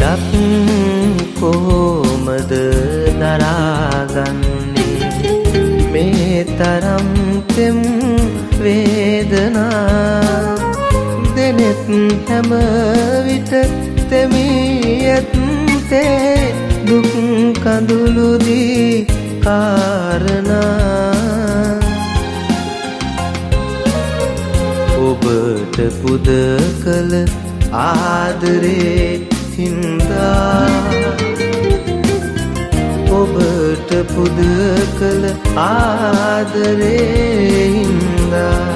සිතක් කොහොමද දරාගන්නේ මේ තරම් තෙම් වේදනා දෙනෙත් හැම විට තෙමී ඇත්තේ දුක් කඳුළුදී කාරණා ඔබට පුද කළ ආදරේ හින්දා ඔබට පුද කළ ආදරේ හින්දා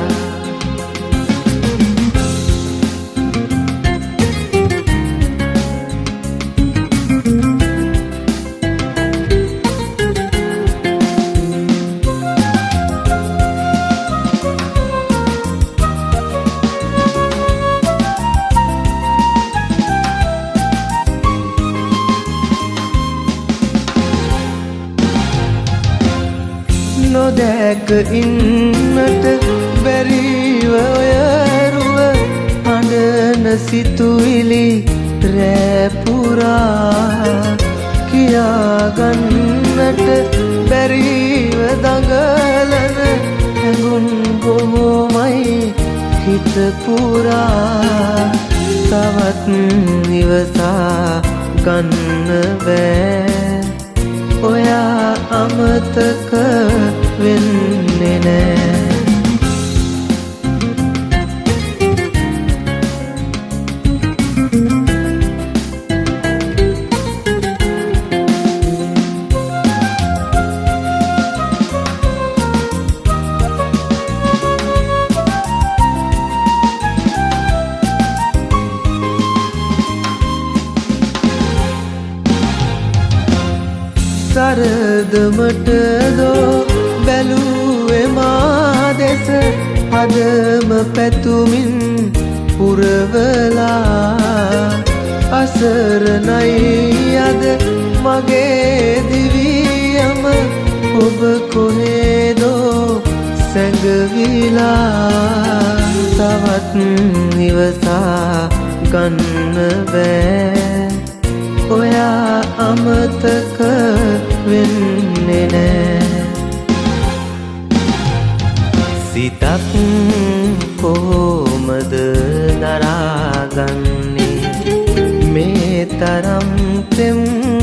නොදැක ඉන්නට බැරිව ඔය රුව හඬන සිතුවිලි රැපුරා කියාගන්නට බැරිව දඟලන හැඟුම් බොහෝමයි හිත පුරා තවත් ඉවසා ගන්න බෑ ඔයා අමතක වෙන්නේ නෑ සරදමට දෝ බැලුවේ මා දෙස හදම පැතුමින් පුරවලා අසරණයි අද මගේ දිවියම ඔබ කොහෙදෝ සැඟවිලා තවත් ඉවසා ගන්න බෑ ඔයා අමතක වෙන්නේ නෑ සිතක් කොහොමද දරාගන්නේ මේ තරම් තෙම්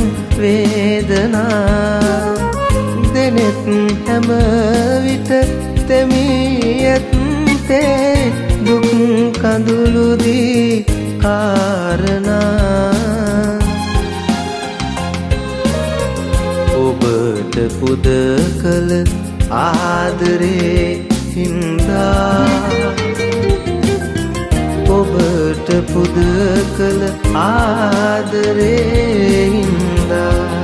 වේදනා දෙනෙත් හැම විට තෙමී ඇත්තේ දුක් කඳුළුදී කාරණා ඔබට පුද කළ ආදරේ හින්දා ඔබට පුද කළ ආදරේ හින්දා